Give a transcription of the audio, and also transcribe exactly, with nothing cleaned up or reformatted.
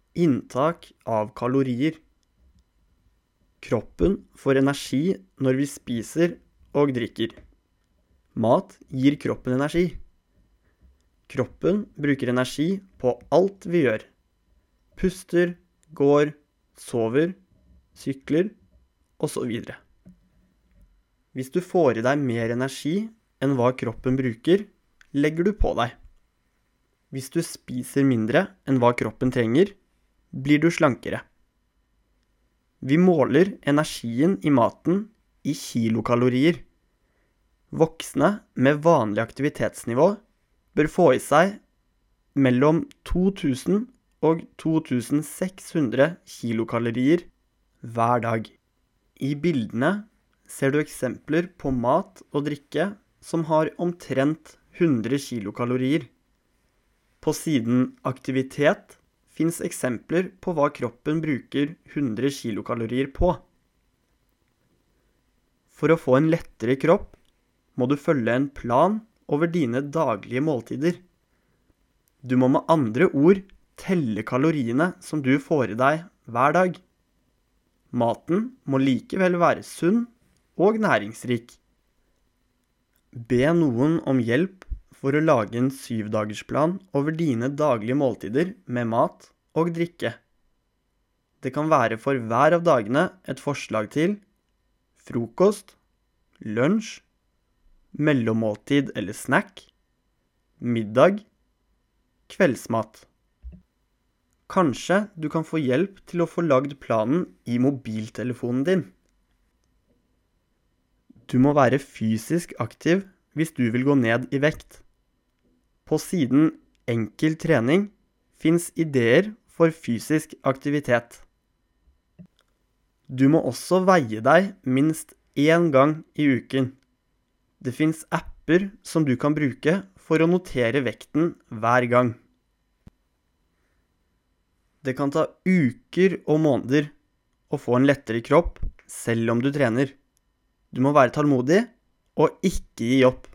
Inntak av kalorier. Kroppen får energi når vi spiser og drikker. Mat gir kroppen energi. Kroppen bruker energi på alt vi gjør. Puster, går, sover, sykler og så videre. Hvis du får i deg mer energi enn hva kroppen bruker, legger du på deg. Hvis du spiser mindre enn hva kroppen trenger, blir du slankere. Vi måler energien i maten i kilokalorier. Voksne med vanlig aktivitetsnivå bør få i seg mellom to tusen og to tusen seks hundre kilokalorier hver dag. I bildene ser du eksempler på mat og drikke som har omtrent hundre kilokalorier. På siden aktivitet finnes eksempler på hva kroppen bruker hundre kilokalorier på. For å få en lettere kropp må du følge en plan over dine daglige måltider. Du må med andre ord telle kaloriene som du får i deg hver dag. Maten må likevel være sunn og næringsrik. Be noen om hjelp for å lage en syvdagersplan over dine daglige måltider med mat og drikke. Det kan være for hver av dagene et forslag til frokost, lunsj, mellommåltid eller snack, middag, kveldsmat. Kanskje du kan få hjelp til å få lagd planen i mobiltelefonen din. Du må være fysisk aktiv hvis du vil gå ned i vekt. På siden enkel trening finnes ideer for fysisk aktivitet. Du må også veie deg minst én gang i uken. Det finnes apper som du kan bruke for å notere vekten hver gang. Det kan ta uker og måneder å få en lettere kropp selv om du trener. Du må være tålmodig og ikke gi opp.